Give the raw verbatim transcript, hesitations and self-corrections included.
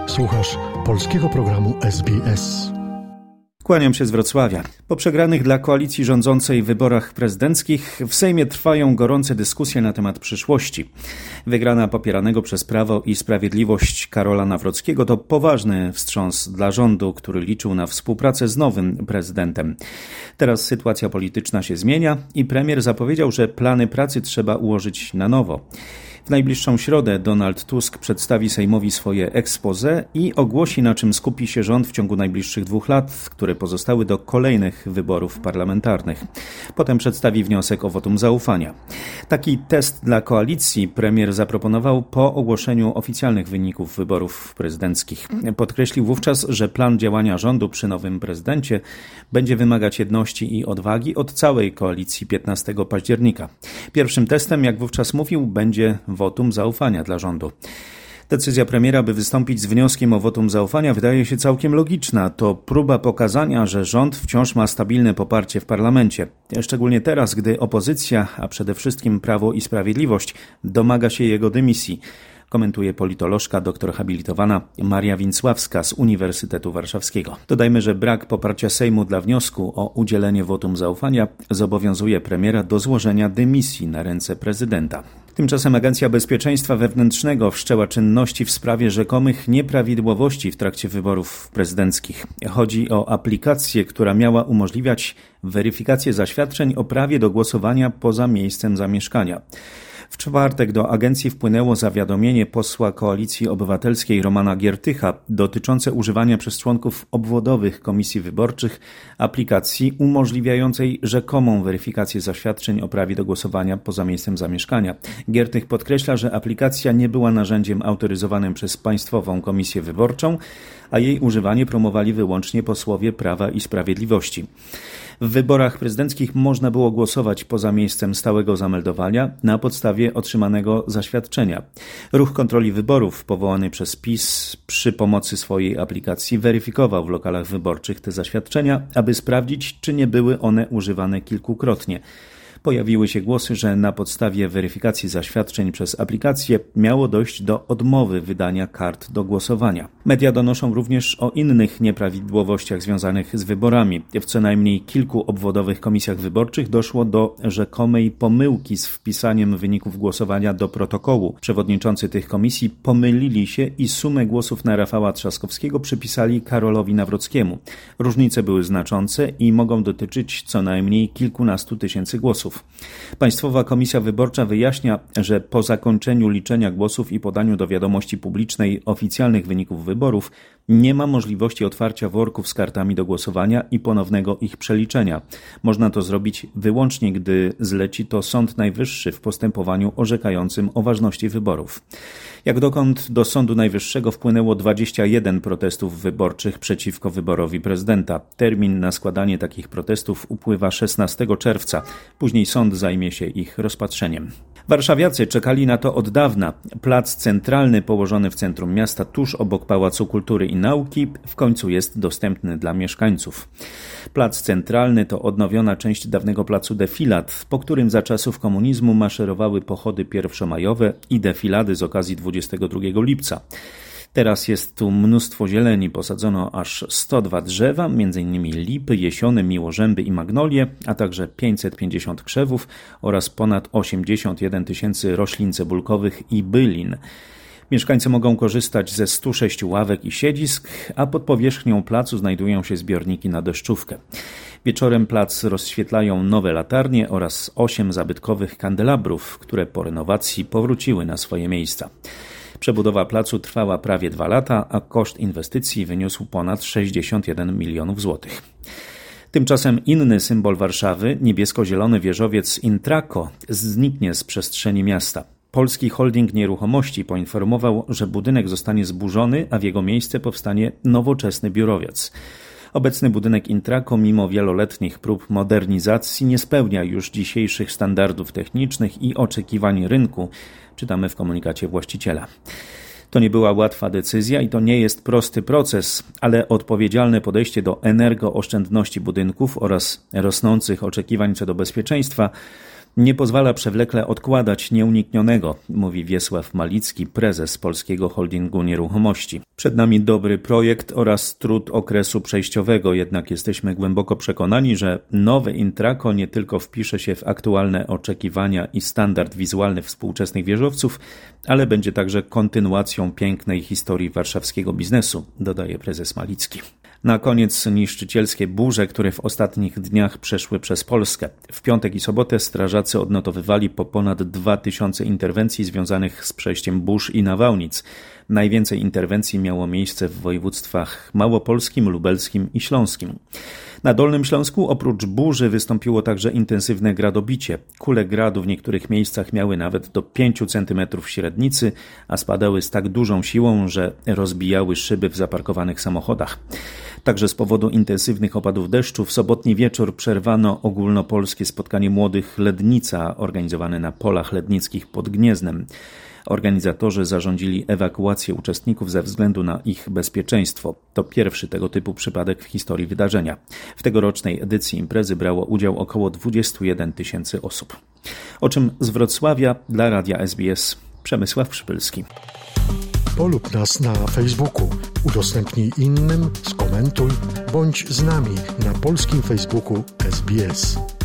Słuchasz polskiego programu S B S. Kłaniam się z Wrocławia. Po przegranych dla koalicji rządzącej wyborach prezydenckich w Sejmie trwają gorące dyskusje na temat przyszłości. Wygrana popieranego przez Prawo i Sprawiedliwość Karola Nawrockiego to poważny wstrząs dla rządu, który liczył na współpracę z nowym prezydentem. Teraz sytuacja polityczna się zmienia i premier zapowiedział, że plany pracy trzeba ułożyć na nowo. W najbliższą środę Donald Tusk przedstawi Sejmowi swoje exposé i ogłosi, na czym skupi się rząd w ciągu najbliższych dwóch lat, które pozostały do kolejnych wyborów parlamentarnych. Potem przedstawi wniosek o wotum zaufania. Taki test dla koalicji premier zaproponował po ogłoszeniu oficjalnych wyników wyborów prezydenckich. Podkreślił wówczas, że plan działania rządu przy nowym prezydencie będzie wymagać jedności i odwagi od całej koalicji piętnastego października. Pierwszym testem, jak wówczas mówił, będzie wotum zaufania dla rządu. Decyzja premiera, by wystąpić z wnioskiem o wotum zaufania, wydaje się całkiem logiczna. To próba pokazania, że rząd wciąż ma stabilne poparcie w parlamencie. Szczególnie teraz, gdy opozycja, a przede wszystkim Prawo i Sprawiedliwość, domaga się jego dymisji. Komentuje politolożka doktor habilitowana Maria Wincławska z Uniwersytetu Warszawskiego. Dodajmy, że brak poparcia Sejmu dla wniosku o udzielenie wotum zaufania zobowiązuje premiera do złożenia dymisji na ręce prezydenta. Tymczasem Agencja Bezpieczeństwa Wewnętrznego wszczęła czynności w sprawie rzekomych nieprawidłowości w trakcie wyborów prezydenckich. Chodzi o aplikację, która miała umożliwiać weryfikację zaświadczeń o prawie do głosowania poza miejscem zamieszkania. W czwartek do agencji wpłynęło zawiadomienie posła Koalicji Obywatelskiej Romana Giertycha dotyczące używania przez członków obwodowych komisji wyborczych aplikacji umożliwiającej rzekomą weryfikację zaświadczeń o prawie do głosowania poza miejscem zamieszkania. Giertych podkreśla, że aplikacja nie była narzędziem autoryzowanym przez Państwową Komisję Wyborczą, a jej używanie promowali wyłącznie posłowie Prawa i Sprawiedliwości. W wyborach prezydenckich można było głosować poza miejscem stałego zameldowania na podstawie otrzymanego zaświadczenia. Ruch kontroli wyborów powołany przez PiS przy pomocy swojej aplikacji weryfikował w lokalach wyborczych te zaświadczenia, aby sprawdzić, czy nie były one używane kilkukrotnie. Pojawiły się głosy, że na podstawie weryfikacji zaświadczeń przez aplikację miało dojść do odmowy wydania kart do głosowania. Media donoszą również o innych nieprawidłowościach związanych z wyborami. W co najmniej kilku obwodowych komisjach wyborczych doszło do rzekomej pomyłki z wpisaniem wyników głosowania do protokołu. Przewodniczący tych komisji pomylili się i sumę głosów na Rafała Trzaskowskiego przypisali Karolowi Nawrockiemu. Różnice były znaczące i mogą dotyczyć co najmniej kilkunastu tysięcy głosów. Państwowa Komisja Wyborcza wyjaśnia, że po zakończeniu liczenia głosów i podaniu do wiadomości publicznej oficjalnych wyników wyborów nie ma możliwości otwarcia worków z kartami do głosowania i ponownego ich przeliczenia. Można to zrobić wyłącznie, gdy zleci to Sąd Najwyższy w postępowaniu orzekającym o ważności wyborów. Jak dokąd do Sądu Najwyższego wpłynęło dwadzieścia jeden protestów wyborczych przeciwko wyborowi prezydenta. Termin na składanie takich protestów upływa szesnastego czerwca. Później sąd zajmie się ich rozpatrzeniem. Warszawiacy czekali na to od dawna. Plac Centralny położony w centrum miasta tuż obok Pałacu Kultury i Nauki w końcu jest dostępny dla mieszkańców. Plac Centralny to odnowiona część dawnego placu Defilat, po którym za czasów komunizmu maszerowały pochody pierwszomajowe i defilady z okazji dwudziestego drugiego lipca. Teraz jest tu mnóstwo zieleni, posadzono aż sto dwa drzewa, między innymi lipy, jesiony, miłożęby i magnolie, a także pięćset pięćdziesiąt krzewów oraz ponad osiemdziesiąt jeden tysięcy roślin cebulkowych i bylin. Mieszkańcy mogą korzystać ze stu sześciu ławek i siedzisk, a pod powierzchnią placu znajdują się zbiorniki na deszczówkę. Wieczorem plac rozświetlają nowe latarnie oraz osiem zabytkowych kandelabrów, które po renowacji powróciły na swoje miejsca. Przebudowa placu trwała prawie dwa lata, a koszt inwestycji wyniósł ponad sześćdziesiąt jeden milionów złotych. Tymczasem inny symbol Warszawy, niebiesko-zielony wieżowiec Intraco, zniknie z przestrzeni miasta. Polski Holding Nieruchomości poinformował, że budynek zostanie zburzony, a w jego miejsce powstanie nowoczesny biurowiec. Obecny budynek Intraco, mimo wieloletnich prób modernizacji, nie spełnia już dzisiejszych standardów technicznych i oczekiwań rynku, czytamy w komunikacie właściciela. To nie była łatwa decyzja i to nie jest prosty proces, ale odpowiedzialne podejście do energooszczędności budynków oraz rosnących oczekiwań co do bezpieczeństwa nie pozwala przewlekle odkładać nieuniknionego, mówi Wiesław Malicki, prezes Polskiego Holdingu Nieruchomości. Przed nami dobry projekt oraz trud okresu przejściowego, jednak jesteśmy głęboko przekonani, że nowy Intraco nie tylko wpisze się w aktualne oczekiwania i standard wizualny współczesnych wieżowców, ale będzie także kontynuacją pięknej historii warszawskiego biznesu, dodaje prezes Malicki. Na koniec niszczycielskie burze, które w ostatnich dniach przeszły przez Polskę. W piątek i sobotę strażacy odnotowywali po ponad dwa tysiące interwencji związanych z przejściem burz i nawałnic. Najwięcej interwencji miało miejsce w województwach małopolskim, lubelskim i śląskim. Na Dolnym Śląsku oprócz burzy wystąpiło także intensywne gradobicie. Kule gradu w niektórych miejscach miały nawet do pięciu centymetrów średnicy, a spadały z tak dużą siłą, że rozbijały szyby w zaparkowanych samochodach. Także z powodu intensywnych opadów deszczu w sobotni wieczór przerwano ogólnopolskie spotkanie młodych Lednica organizowane na polach lednickich pod Gnieznem. Organizatorzy zarządzili ewakuację uczestników ze względu na ich bezpieczeństwo. To pierwszy tego typu przypadek w historii wydarzenia. W tegorocznej edycji imprezy brało udział około dwadzieścia jeden tysięcy osób. O czym z Wrocławia dla Radia S B S Przemysław Przypylski. Polub nas na Facebooku, udostępnij innym, skomentuj, bądź z nami na polskim Facebooku S B S.